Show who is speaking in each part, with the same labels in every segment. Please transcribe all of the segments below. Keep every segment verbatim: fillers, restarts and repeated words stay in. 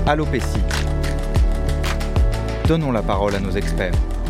Speaker 1: Alopécie. Donnons la parole à nos experts.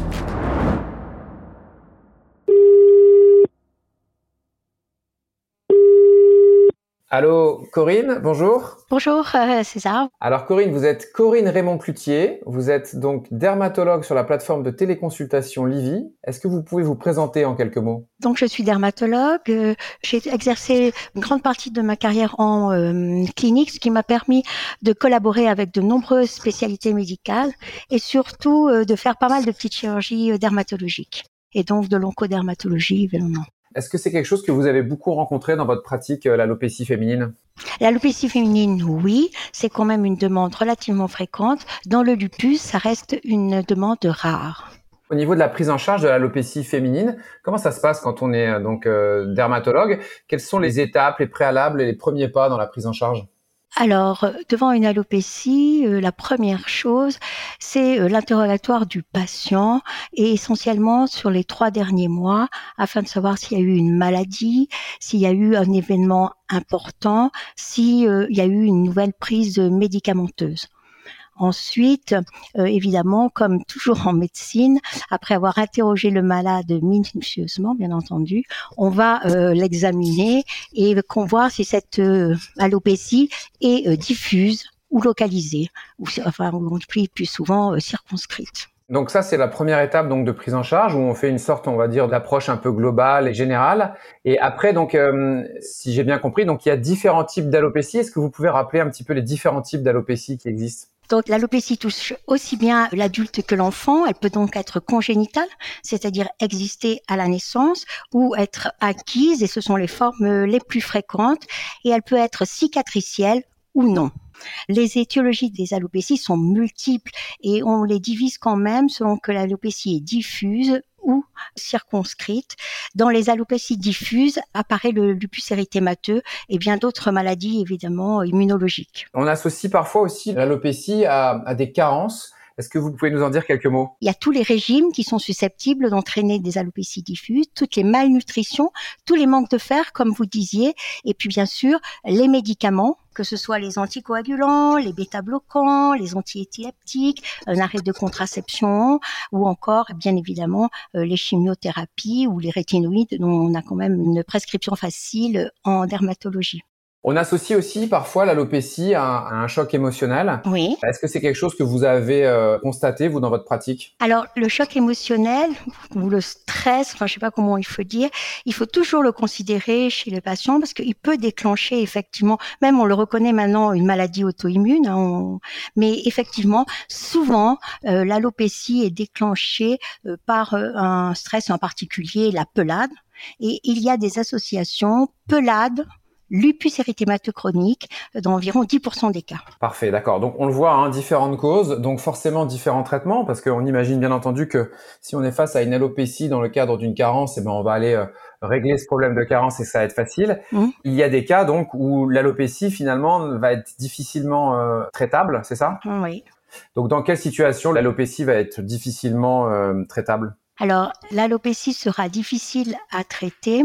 Speaker 2: Allô, Corinne, bonjour.
Speaker 3: Bonjour euh, César.
Speaker 2: Alors Corinne, vous êtes Corinne Raymond-Cloutier, vous êtes donc dermatologue sur la plateforme de téléconsultation Livy. Est-ce que vous pouvez vous présenter en quelques mots ?
Speaker 3: Donc je suis dermatologue, euh, j'ai exercé une grande partie de ma carrière en euh, clinique, ce qui m'a permis de collaborer avec de nombreuses spécialités médicales et surtout euh, de faire pas mal de petites chirurgies euh, dermatologiques et donc de l'oncodermatologie évidemment.
Speaker 2: Est-ce que c'est quelque chose que vous avez beaucoup rencontré dans votre pratique, euh, l'alopécie féminine ?
Speaker 3: L'alopécie féminine, oui, c'est quand même une demande relativement fréquente. Dans le lupus, ça reste une demande rare.
Speaker 2: Au niveau de la prise en charge de l'alopécie féminine, comment ça se passe quand on est euh, donc euh, dermatologue ? Quelles sont les étapes, les préalables et les premiers pas dans la prise en charge ?
Speaker 3: Alors, devant une alopécie, euh, la première chose, c'est euh, l'interrogatoire du patient et essentiellement sur les trois derniers mois afin de savoir s'il y a eu une maladie, s'il y a eu un événement important, s'il euh, y a eu une nouvelle prise médicamenteuse. Ensuite, euh, évidemment, comme toujours en médecine, après avoir interrogé le malade minutieusement, bien entendu, on va euh, l'examiner et qu'on voit si cette euh, alopécie est euh, diffuse ou localisée, ou enfin, on dit plus souvent euh, circonscrite.
Speaker 2: Donc ça, c'est la première étape donc de prise en charge où on fait une sorte, on va dire, d'approche un peu globale et générale. Et après, donc, euh, si j'ai bien compris, donc il y a différents types d'alopécie. Est-ce que vous pouvez rappeler un petit peu les différents types d'alopécie qui existent ?
Speaker 3: Donc l'alopécie touche aussi bien l'adulte que l'enfant. Elle peut donc être congénitale, c'est-à-dire exister à la naissance, ou être acquise, et ce sont les formes les plus fréquentes. Et elle peut être cicatricielle ou non. Les étiologies des alopécies sont multiples et on les divise quand même selon que l'alopécie est diffuse ou circonscrite. Dans les alopécies diffuses apparaît le lupus érythémateux et bien d'autres maladies évidemment immunologiques.
Speaker 2: On associe parfois aussi l'alopécie à, à des carences. Est-ce que vous pouvez nous en dire quelques mots ?
Speaker 3: Il y a tous les régimes qui sont susceptibles d'entraîner des alopécies diffuses, toutes les malnutritions, tous les manques de fer, comme vous disiez, et puis bien sûr les médicaments, que ce soit les anticoagulants, les bêta-bloquants, les antiépileptiques, un arrêt de contraception, ou encore bien évidemment les chimiothérapies ou les rétinoïdes, dont on a quand même une prescription facile en dermatologie.
Speaker 2: On associe aussi parfois l'alopécie à, à un choc émotionnel.
Speaker 3: Oui.
Speaker 2: Est-ce que c'est quelque chose que vous avez euh, constaté, vous, dans votre pratique ?
Speaker 3: Alors, le choc émotionnel ou le stress, enfin, je sais pas comment il faut dire, il faut toujours le considérer chez le patient parce qu'il peut déclencher effectivement, même on le reconnaît maintenant, une maladie auto-immune, hein, on... mais effectivement, souvent, euh, l'alopécie est déclenchée euh, par euh, un stress en particulier, la pelade, et il y a des associations pelade, lupus érythémateux chronique dans environ dix pour cent des cas.
Speaker 2: Parfait, d'accord. Donc on le voit, hein, différentes causes, donc forcément différents traitements, parce qu'on imagine bien entendu que si on est face à une alopécie dans le cadre d'une carence, eh ben on va aller euh, régler ce problème de carence et ça va être facile. Mmh. Il y a des cas donc où l'alopécie finalement va être difficilement euh, traitable, c'est ça ?
Speaker 3: Oui.
Speaker 2: Donc dans quelle situation l'alopécie va être difficilement euh, traitable ?
Speaker 3: Alors, l'alopécie sera difficile à traiter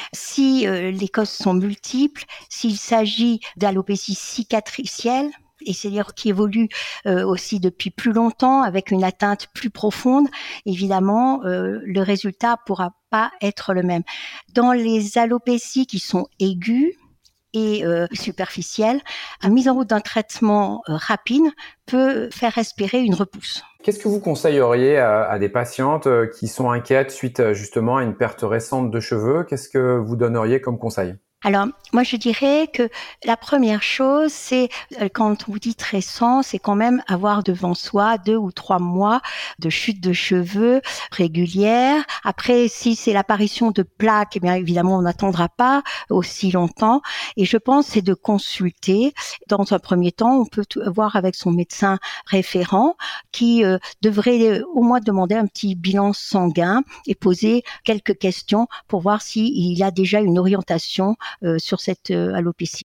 Speaker 3: si euh, les causes sont multiples, s'il s'agit d'alopécie cicatricielle, et c'est-à-dire qui évolue euh, aussi depuis plus longtemps avec une atteinte plus profonde, évidemment, euh, le résultat pourra pas être le même. Dans les alopécies qui sont aiguës, et euh, superficielle, la mise en route d'un traitement euh, rapide peut faire espérer une repousse.
Speaker 2: Qu'est-ce que vous conseilleriez à, à des patientes qui sont inquiètes suite justement à une perte récente de cheveux ? Qu'est-ce que vous donneriez comme conseil ?
Speaker 3: Alors, moi, je dirais que la première chose, c'est, quand vous dites récent, c'est quand même avoir devant soi deux ou trois mois de chute de cheveux régulière. Après, si c'est l'apparition de plaques, eh bien, évidemment, on n'attendra pas aussi longtemps. Et je pense, c'est de consulter. Dans un premier temps, on peut voir avec son médecin référent qui euh, devrait euh, au moins demander un petit bilan sanguin et poser quelques questions pour voir s'il y a déjà une orientation Euh, sur cette euh, alopécie.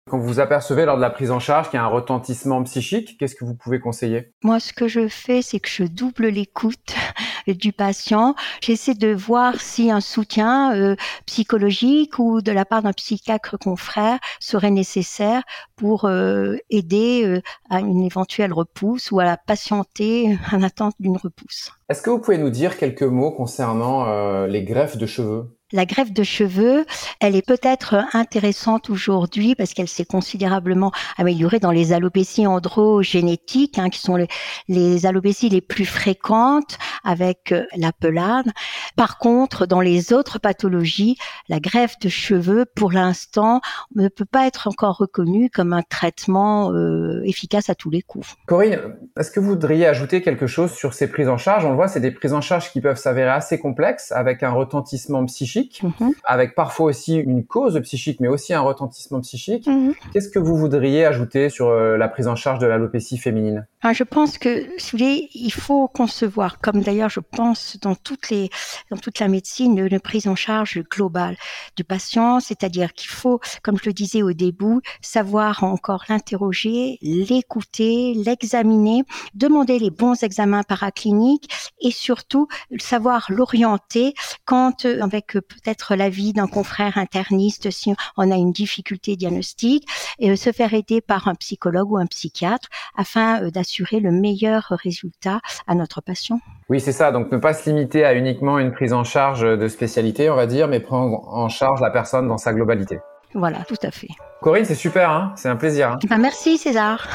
Speaker 2: Quand vous vous apercevez lors de la prise en charge qu'il y a un retentissement psychique, qu'est-ce que vous pouvez conseiller?
Speaker 3: Moi, ce que je fais, c'est que je double l'écoute du patient. J'essaie de voir si un soutien euh, psychologique ou de la part d'un psychiatre confrère serait nécessaire pour euh, aider euh, à une éventuelle repousse ou à la patienter en attente d'une repousse.
Speaker 2: Est-ce que vous pouvez nous dire quelques mots concernant euh, les greffes de cheveux?
Speaker 3: La greffe de cheveux, elle est peut-être intéressante aujourd'hui parce qu'elle s'est considérablement améliorée dans les alopécies androgénétiques, hein, qui sont les, les alopécies les plus fréquentes avec euh, la pelade. Par contre, dans les autres pathologies, la greffe de cheveux, pour l'instant, ne peut pas être encore reconnue comme un traitement euh, efficace à tous les coups.
Speaker 2: Corinne, est-ce que vous voudriez ajouter quelque chose sur ces prises en charge? On le voit, c'est des prises en charge qui peuvent s'avérer assez complexes, avec un retentissement psychique, mmh. avec parfois aussi une cause psychique, mais aussi un retentissement psychique. Mmh. Qu'est-ce que vous voudriez ajouter sur la prise en charge de l'alopécie féminine?
Speaker 3: Je pense que, si vous voulez, il faut concevoir, comme d'ailleurs je pense dans toutes les, dans toute la médecine, une prise en charge globale du patient, c'est-à-dire qu'il faut, comme je le disais au début, savoir encore l'interroger, l'écouter, l'examiner, demander les bons examens paracliniques et surtout savoir l'orienter quand, avec peut-être l'avis d'un confrère interniste, si on a une difficulté diagnostique, et se faire aider par un psychologue ou un psychiatre afin d'assurer le meilleur résultat à notre patient.
Speaker 2: Oui, c'est ça. Donc, ne pas se limiter à uniquement une prise en charge de spécialité, on va dire, mais prendre en charge la personne dans sa globalité.
Speaker 3: Voilà, tout à fait.
Speaker 2: Corinne, c'est super, hein, c'est un plaisir. Hein.
Speaker 3: Ben, merci César.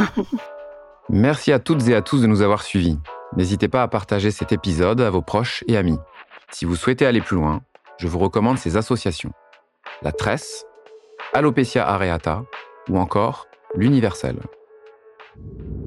Speaker 1: Merci à toutes et à tous de nous avoir suivis. N'hésitez pas à partager cet épisode à vos proches et amis. Si vous souhaitez aller plus loin, je vous recommande ces associations. La Tresse, Alopecia areata ou encore l'Universelle.